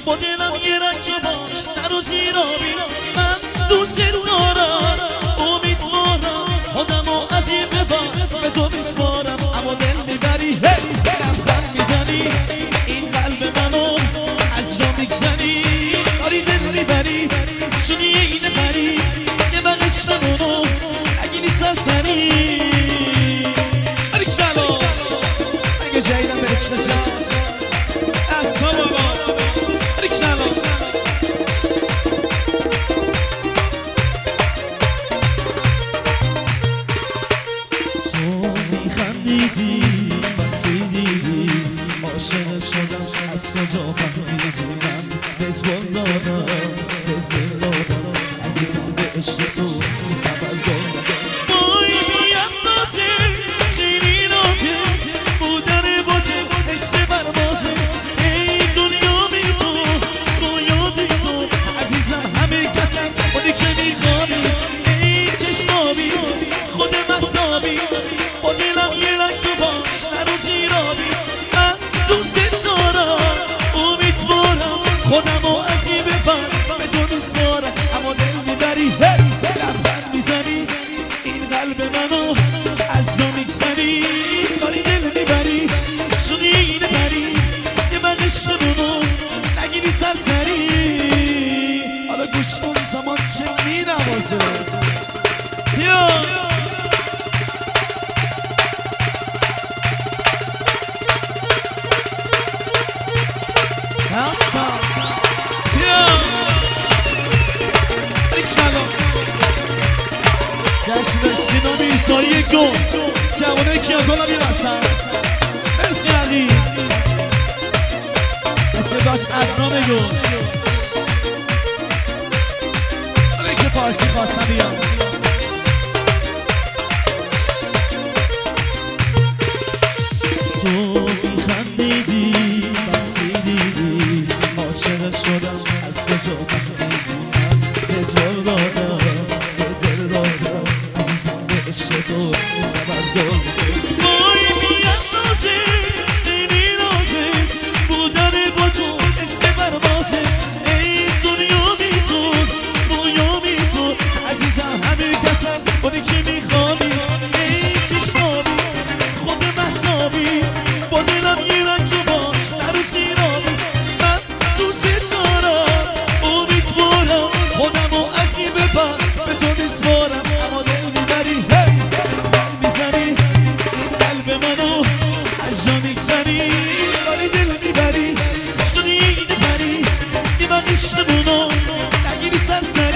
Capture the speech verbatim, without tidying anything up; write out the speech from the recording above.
با دلم یه رنگ باش نرو زیرابی من دوست دارم امیدوارم خودمو از این ببر به تو میسپارم اما دل میبری لبخند میزنی این قلب منو از جا میگزنی داری دل میبری شدی اینه پری یه بغش نمونو نگینی سرسری باریک سلام اگه جایدم به عشق جان از تو بابا باریک سلام تو میخندیدی وقتی دیدی عاشق شدم از کجا فهمیدی من بهت گل دادم بهت دل دادم عزیزم به عشق تو این سفر زل دادم وای میاندازه خیلی نازه بودن با تو حس بربازه ای دنیا بی تو رویا بی تو عزیزم همه کسم خودی که میخوابی ای چشمابی خود مغزابی با دلم یه رنگ تو باش نرو زیرابی من دوست دارم امیدوارم خودمو از این ببر به تو میسپارم اما دل میبری لبخند میزنی این قلب منو از جا میگزنی داری دل میبری شدی اینه پری یه بغش نمونو نگیری سرسری حالا گوش کن زمان چه مینوازه یا جشن سینما ایسایی گل جوانه کیا گل میرسن مرسی علی استداش ادنام گل آره که پارسی خواستم بیان تو میخندیدی بخزیدیدی عاشق شدم از کجا فهمیدی من به زل دادم به دل دادم عزیزم به عشق تو این سبب زل وای میاندازه خیلی نازه بودن با تو حس بربازه ای دنیا بی تو رویا بی تو عزیزم همه کسم خودی که میخوابی ای چشمابی خود مغزابی با دلم یه رنگ تو باش نرو زیرابی من دوست دارم امیدوارم خودمو از این ببر به تو میسپارم اما دل میبری میزنی این قلب منو از جا میگزنی داری دل میبری شدی اینه پری یه بغش نمونو نگیری سرسری